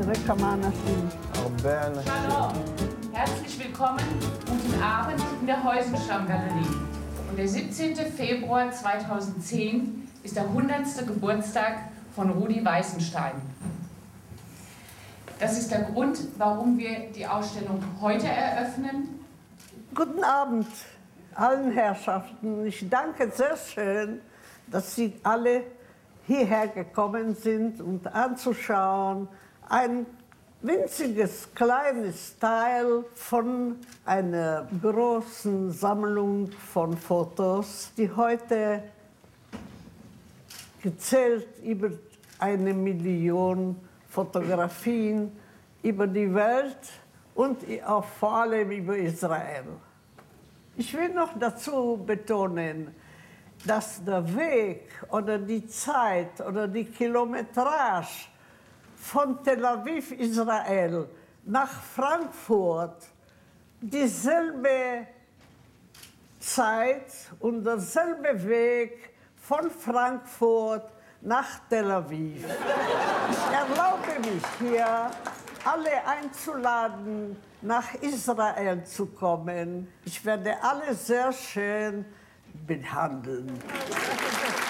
Shalom. Herzlich willkommen, guten Abend in der Heusenstamm-Galerie. Und der 17. Februar 2010 ist der 100. Geburtstag von Rudi Weißenstein. Das ist der Grund, warum wir die Ausstellung heute eröffnen. Guten Abend allen Herrschaften. Ich danke sehr schön, dass Sie alle hierher gekommen sind, um anzuschauen. Ein winziges, kleines Teil von einer großen Sammlung von Fotos, die heute gezählt über 1 Million Fotografien über die Welt und auch vor allem über Israel. Ich will noch dazu betonen, dass der Weg oder die Zeit oder die Kilometrage von Tel Aviv, Israel, nach Frankfurt dieselbe Zeit und derselbe Weg von Frankfurt nach Tel Aviv. Ich erlaube mich hier, alle einzuladen, nach Israel zu kommen. Ich werde alle sehr schön behandeln.